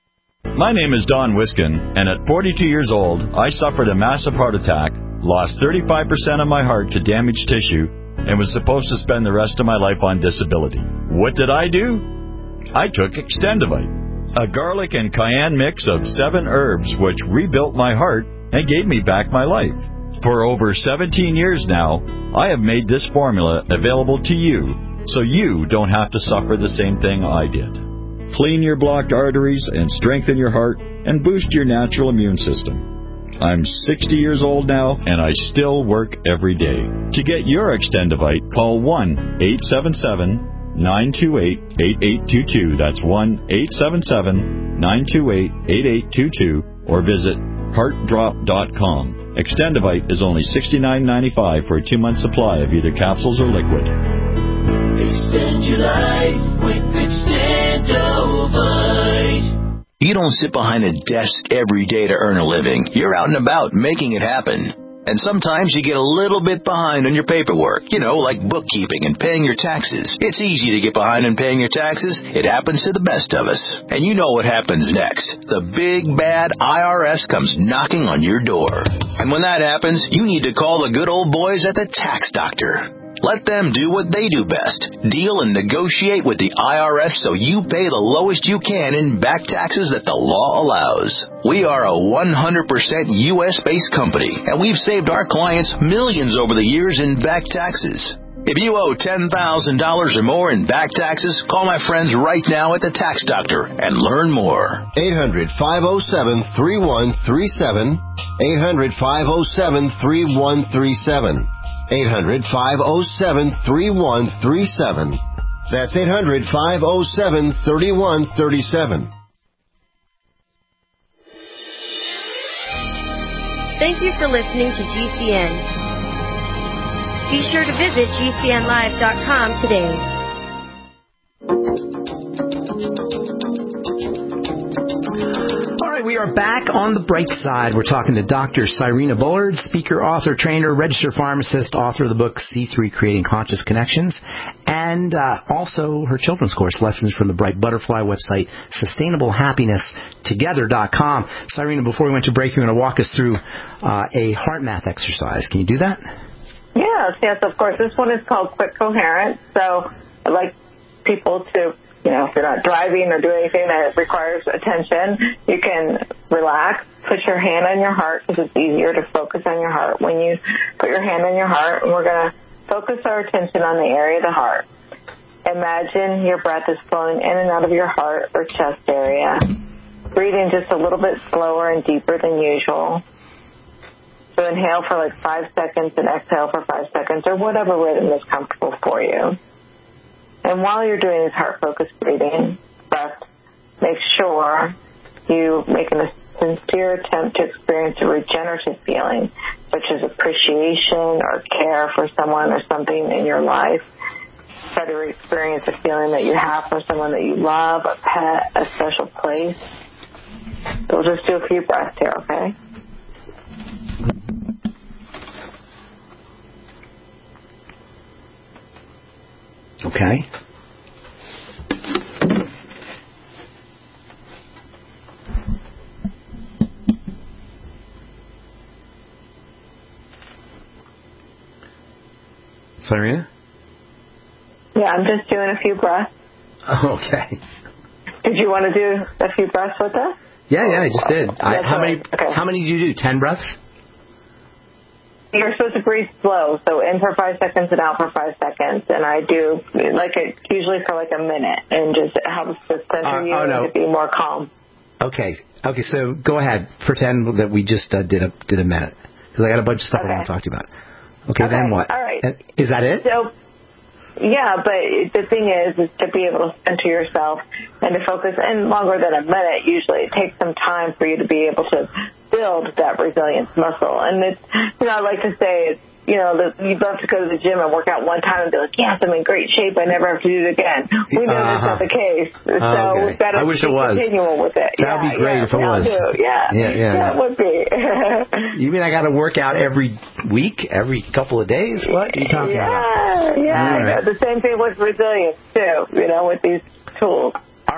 My name is Don Wiskin, and at forty-two years old, I suffered a massive heart attack, lost thirty-five percent of my heart to damaged tissue, and was supposed to spend the rest of my life on disability. What did I do? I took Extendivite, a garlic and cayenne mix of seven herbs which rebuilt my heart and gave me back my life. For over seventeen years now, I have made this formula available to you, so you don't have to suffer the same thing I did. Clean your blocked arteries and strengthen your heart and boost your natural immune system. I'm sixty years old now, and I still work every day. To get your Extendivite, call one eight seven seven, nine two eight, eight eight two two. That's one eight seven seven, nine two eight, eight eight two two, or visit heart drop dot com. Extendivite is only sixty-nine ninety-five for a two-month supply of either capsules or liquid. Extend your life with Extendivite. You don't sit behind a desk every day to earn a living. You're out and about making it happen. And sometimes you get a little bit behind on your paperwork, you know, like bookkeeping and paying your taxes. It's easy to get behind in paying your taxes. It happens to the best of us. And you know what happens next. The big, bad I R S comes knocking on your door. And when that happens, you need to call the good old boys at the Tax Doctor. Let them do what they do best. Deal and negotiate with the I R S so you pay the lowest you can in back taxes that the law allows. We are a one hundred percent U S-based company, and we've saved our clients millions over the years in back taxes. If you owe ten thousand dollars or more in back taxes, call my friends right now at the Tax Doctor and learn more. eight hundred, five oh seven, three one three seven. eight hundred, five oh seven, three one three seven. eight hundred, five oh seven, three one three seven. That's eight hundred, five oh seven, three one three seven. Thank you for listening to G C N. Be sure to visit G C N live dot com today. We are back on the bright side. We're talking to Doctor Cyrena Bullard, speaker, author, trainer, registered pharmacist, author of the book C three, Creating Conscious Connections, and uh, also her children's course, Lessons from the Bright Butterfly website, sustainable happiness together dot com. Cyrena, before we went to break, you're going to walk us through uh, a heart math exercise. Can you do that? Yes, yes, of course. This one is called Quick Coherence. So I'd like people to, you know, if you're not driving or doing anything that requires attention, you can relax, put your hand on your heart, because it's easier to focus on your heart when you put your hand on your heart, and we're going to focus our attention on the area of the heart. Imagine your breath is flowing in and out of your heart or chest area. Breathing just a little bit slower and deeper than usual. So inhale for like five seconds and exhale for five seconds, or whatever rhythm is comfortable for you. And while you're doing this heart-focused breathing breath, make sure you make a sincere attempt to experience a regenerative feeling, such as appreciation or care for someone or something in your life. Try to experience a feeling that you have for someone that you love, a pet, a special place. So we'll just do a few breaths here, okay? Okay. Cyrena? Yeah, I'm just doing a few breaths. Okay. Did you want to do a few breaths with us? Yeah, yeah, I just did. I, how right. many? Okay. How many did you do? Ten breaths? You're supposed to breathe slow, so in for five seconds and out for five seconds. And I do like it usually for like a minute, and just helps to center Uh, you oh, no. to be more calm. Okay. Okay. So go ahead. Pretend that we just uh, did a did a minute, because I got a bunch of stuff Okay. I want to talk to you about. Okay. Okay, Then what? all right. Uh, Is that it? So, yeah, but the thing is, is to be able to center yourself and to focus, and longer than a minute, usually it takes some time for you to be able to build that resilience muscle. And it's, you know, I like to say, it's, you know, the, you'd love to go to the gym and work out one time and be like, yes, I'm in great shape, I never have to do it again. We know Uh-huh. that's not the case. So Oh, okay. we've got to I wish it be was. continual with it. That would yeah, be great yeah, if it we all was. do. Yeah, Yeah, yeah. yeah, it would be. You mean I got to work out every week, every couple of days? What are you talking yeah, about? Yeah, All right. The same thing with resilience, too, you know, with these tools. All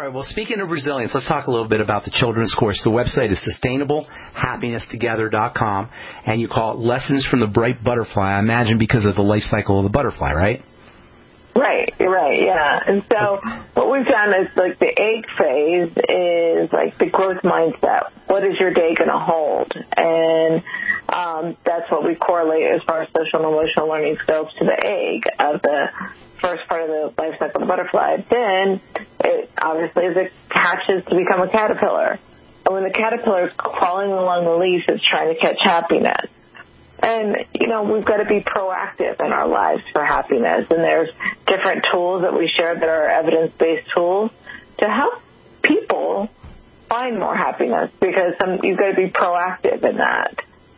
right, well, speaking of resilience, let's talk a little bit about the children's course. The website is sustainable happiness together dot com, and you call it Lessons from the Bright Butterfly, I imagine because of the life cycle of the butterfly, right? Right, right, yeah. And so what we've done is, like, the egg phase is, like, the growth mindset. What is your day going to hold? And um, that's what we correlate as far as social and emotional learning skills to the egg of the first part of the life cycle of the butterfly. Then, it obviously, as it hatches to become a caterpillar. And when the caterpillar is crawling along the leaves, it's trying to catch happiness. And, you know, we've got to be proactive in our lives for happiness. And there's different tools that we share that are evidence-based tools to help people find more happiness, because some, you've got to be proactive in that.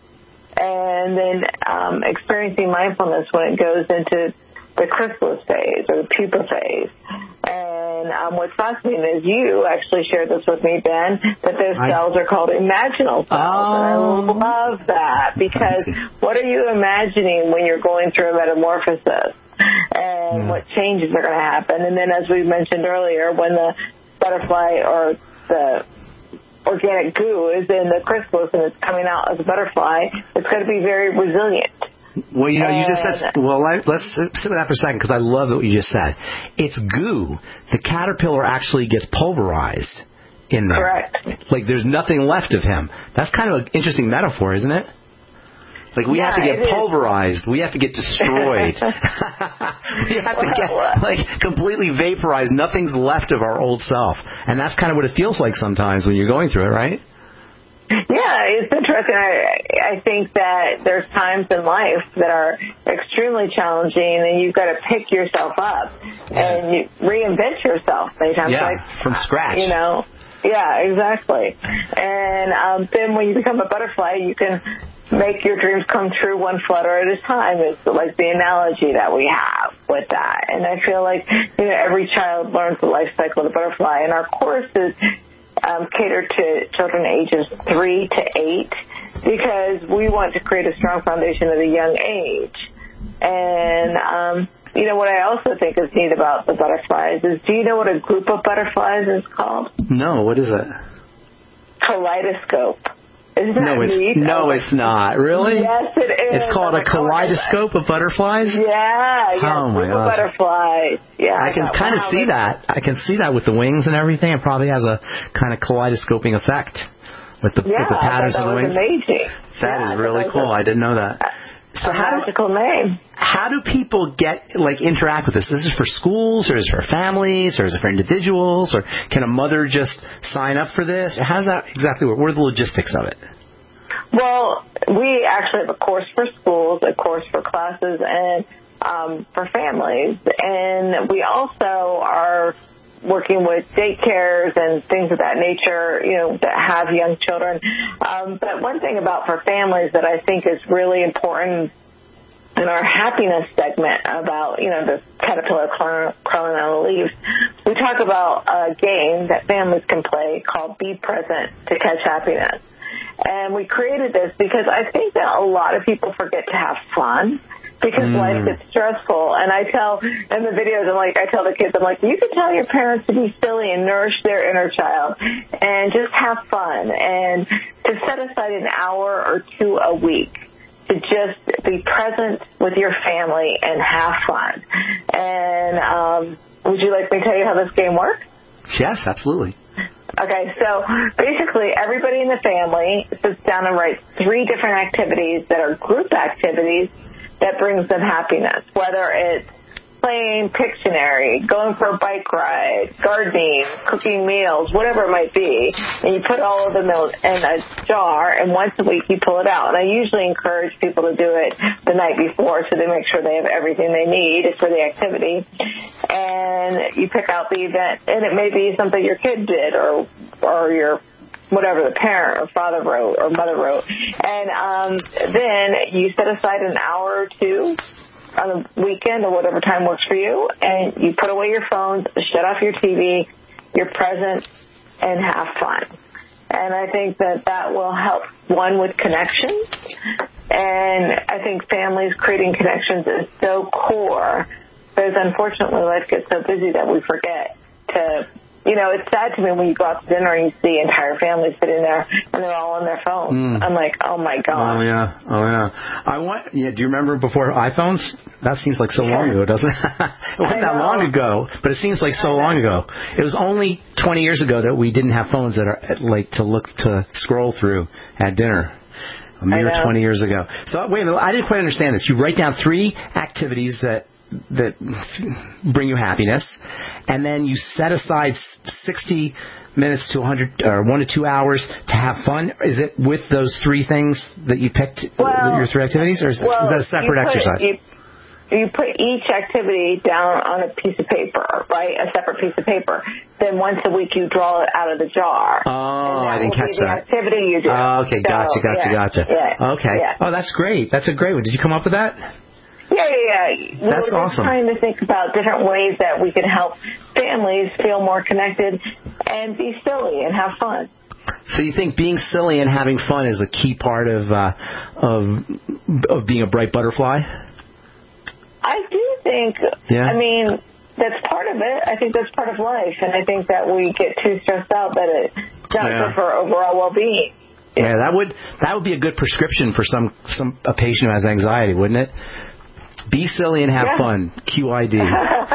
And then um, experiencing mindfulness when it goes into the chrysalis phase or the pupa phase. And um, what's fascinating is you actually shared this with me, Ben, that those I... cells are called imaginal cells. Oh. And I love that, because what are you imagining when you're going through a metamorphosis? And yeah. what changes are going to happen? And then, as we mentioned earlier, when the butterfly or the organic goo is in the chrysalis and it's coming out as a butterfly, it's going to be very resilient. Well, you know, you just said, well, let's sit with that for a second, because I love what you just said. It's goo. The caterpillar actually gets pulverized in there. Correct. Like, there's nothing left of him. That's kind of an interesting metaphor, isn't it? Like, we yeah, have to get pulverized. We have to get destroyed. We have to get, like, completely vaporized. Nothing's left of our old self. And that's kind of what it feels like sometimes when you're going through it, right? Yeah, it's interesting. I, I think that there's times in life that are extremely challenging, and you've got to pick yourself up and you reinvent yourself many times. Yeah, like, from scratch. You know, yeah, exactly. And um, then when you become a butterfly, you can make your dreams come true one flutter at a time. It's like the analogy that we have with that. And I feel like, you know, every child learns the life cycle of the butterfly, and our course is Um, catered to children ages three to eight, because we want to create a strong foundation at a young age. And, um, you know, what I also think is neat about the butterflies is, do you know what a group of butterflies is called? No, what is it? Kaleidoscope. Isn't that no, it's, neat? No, it's not. Really? Yes, it is. It's called I'm a like, kaleidoscope oh, of butterflies? Yeah, yeah. Oh, my group of gosh. butterflies. Yeah. I can kind of see that. I can see that with the wings and everything. It probably has a kind of kaleidoscoping effect with the, yeah, with the patterns of the was wings. Amazing. That yeah, is really cool. I didn't know that. So a how magical do, name. How do people get, like, interact with this? Is this for schools, or is it for families, or is it for individuals, or can a mother just sign up for this? How does that exactly work? What are the logistics of it? Well, we actually have a course for schools, a course for classes, and um, for families. And we also are working with daycares and things of that nature, you know, that have young children. Um, but one thing about for families that I think is really important in our happiness segment about, you know, the caterpillar crawling on the leaves, we talk about a game that families can play called Be Present to Catch Happiness. And we created this because I think that a lot of people forget to have fun because mm. life gets stressful. And I tell in the videos, I'm like, I tell the kids, I'm like, you can tell your parents to be silly and nourish their inner child and just have fun, and to set aside an hour or two a week to just be present with your family and have fun. And um, would you like me to tell you how this game works? Yes, absolutely. Okay, so basically everybody in the family sits down and writes three different activities that are group activities that brings them happiness, whether it's playing Pictionary, going for a bike ride, gardening, cooking meals, whatever it might be. And you put all of them in a jar, and once a week you pull it out. And I usually encourage people to do it the night before so they make sure they have everything they need for the activity. And you pick out the event, and it may be something your kid did or or your whatever the parent or father wrote or mother wrote. And um, then you set aside an hour or two on the weekend or whatever time works for you, and you put away your phones, shut off your T V, you're present, and have fun. And I think that that will help, one, with connections. And I think families creating connections is so core, because unfortunately life gets so busy that we forget to you know, it's sad to me when you go out to dinner and you see entire families sitting there and they're all on their phones. Mm. I'm like, oh my god. Oh yeah, oh yeah. I want. Yeah, do you remember before iPhones? That seems like so long ago, doesn't it? It wasn't that long ago, but it seems like so long ago. It was only twenty years ago that we didn't have phones that are like to look to scroll through at dinner. A mere twenty years ago. So wait a minute, I didn't quite understand this. You write down three activities that that bring you happiness, and then you set aside sixty minutes to one hundred or one to two hours to have fun. Is it with those three things that you picked, well, your three activities, or is, well, is that a separate you put, exercise? You, you put each activity down on a piece of paper, right? A separate piece of paper. Then once a week you draw it out of the jar. Oh, I didn't catch the that. Activity you do. Oh, okay, so, gotcha, gotcha, yeah, gotcha. Yeah, okay. Yeah. Oh, that's great. That's a great one. Did you come up with that? Yeah, yeah, yeah. We That's were awesome. just trying to think about different ways that we can help families feel more connected and be silly and have fun. So you think being silly and having fun is a key part of uh, of of being a bright butterfly? I do think, Yeah. I mean, that's part of it. I think that's part of life, and I think that we get too stressed out that it's not Yeah. good for our overall well-being. Yeah, that would that would be a good prescription for some some a patient who has anxiety, wouldn't it? Be silly and have Yeah. fun. Q I D. yeah,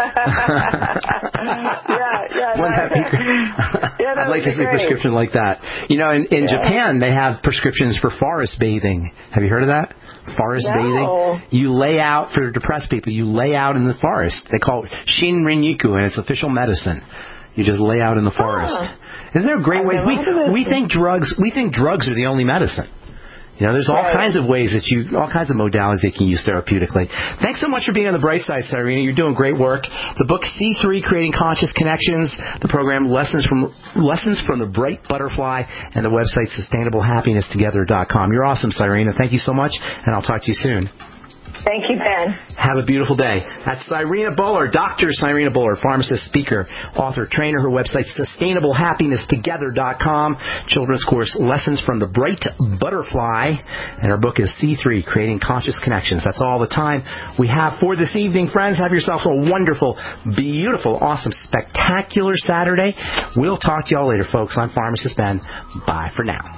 yeah. Wouldn't that be great? Yeah, that I'd like would to be see a great. prescription like that. You know, in, in Yeah. Japan, they have prescriptions for forest bathing. Have you heard of that? Forest No. bathing. You lay out, for depressed people, you lay out in the forest. They call it Shinrin-yoku, and it's official medicine. You just lay out in the forest. Huh. Isn't there a great way? never We, heard of this. we think drugs, we think drugs are the only medicine. You know, there's all Right. kinds of ways that you, all kinds of modalities they can use therapeutically. Thanks so much for being on the bright side, Cyrena. You're doing great work. The book C three, Creating Conscious Connections, the program Lessons from Lessons from the Bright Butterfly, and the website sustainable happiness together dot com. You're awesome, Cyrena. Thank you so much, and I'll talk to you soon. Thank you, Ben. Have a beautiful day. That's Cyrena Buller, Doctor Cyrena Buller, pharmacist, speaker, author, trainer. Her website, sustainable happiness together dot com. Children's course, Lessons from the Bright Butterfly. And her book is C three, Creating Conscious Connections. That's all the time we have for this evening, friends. Have yourselves a wonderful, beautiful, awesome, spectacular Saturday. We'll talk to y'all later, folks. I'm Pharmacist Ben. Bye for now.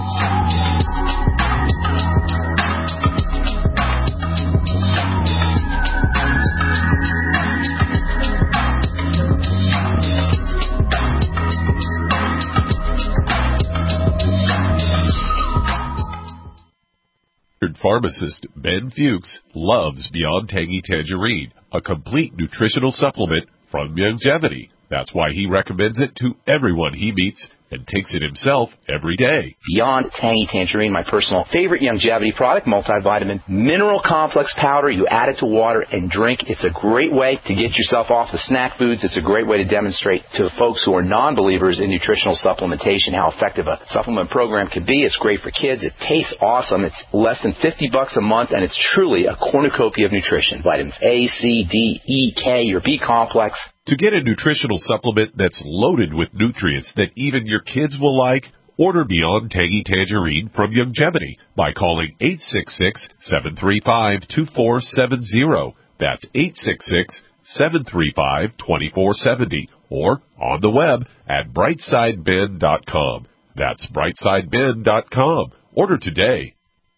Pharmacist Ben Fuchs loves Beyond Tangy Tangerine, a complete nutritional supplement from Youngevity. That's why he recommends it to everyone he meets and takes it himself every day. Beyond Tangy Tangerine, my personal favorite Youngevity product, multivitamin mineral complex powder. You add it to water and drink. It's a great way to get yourself off the snack foods. It's a great way to demonstrate to folks who are non-believers in nutritional supplementation how effective a supplement program can be. It's great for kids. It tastes awesome. It's less than fifty bucks a month, and it's truly a cornucopia of nutrition. Vitamins A, C, D, E, K, your B complex. To get a nutritional supplement that's loaded with nutrients that even your kids will like, order Beyond Tangy Tangerine from Youngevity by calling eight six six, seven three five, two four seven zero. That's eight six six, seven three five, two four seven zero. Or on the web at brightside ben dot com. That's brightside ben dot com. Order today.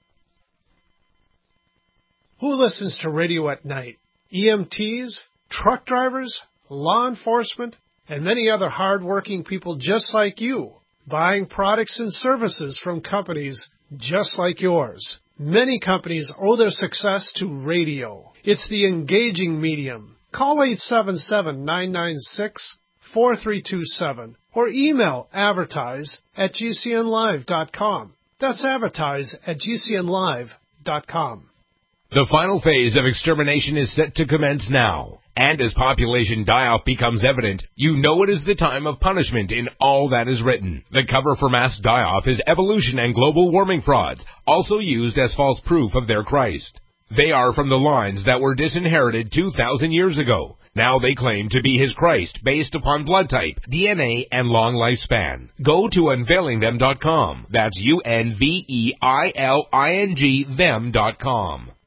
Who listens to radio at night? E M Ts, truck drivers, law enforcement, and many other hard-working people just like you, buying products and services from companies just like yours. Many companies owe their success to radio. It's the engaging medium. Call eight seven seven, nine nine six, four three two seven or email advertise at g c n live dot com. That's advertise at g c n live dot com. The final phase of extermination is set to commence now. And as population die-off becomes evident, you know it is the time of punishment in all that is written. The cover for mass die-off is evolution and global warming frauds, also used as false proof of their Christ. They are from the lines that were disinherited two thousand years ago. Now they claim to be his Christ based upon blood type, D N A, and long lifespan. Go to unveiling them dot com. That's U N V E I L I N G them dot com.